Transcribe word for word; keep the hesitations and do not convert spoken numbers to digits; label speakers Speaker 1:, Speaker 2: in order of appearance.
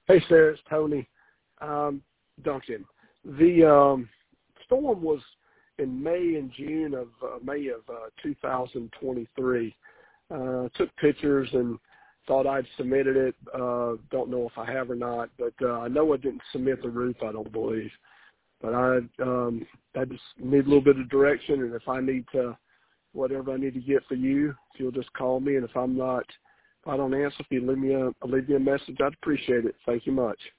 Speaker 1: Hey, Sarah, it's Tony. Um, Duncan. The um, storm was in May and June of uh, May of uh, two thousand twenty-three. Uh, took pictures and thought I'd submitted it. Uh, don't know if I have or not, but uh, I know I didn't submit the roof, I don't believe. But I, um, I just need a little bit of direction, and if I need to, whatever I need to get for you, if you'll just call me, and if I'm not, if I don't answer, if you leave me a, leave me a message, I'd appreciate it. Thank you much.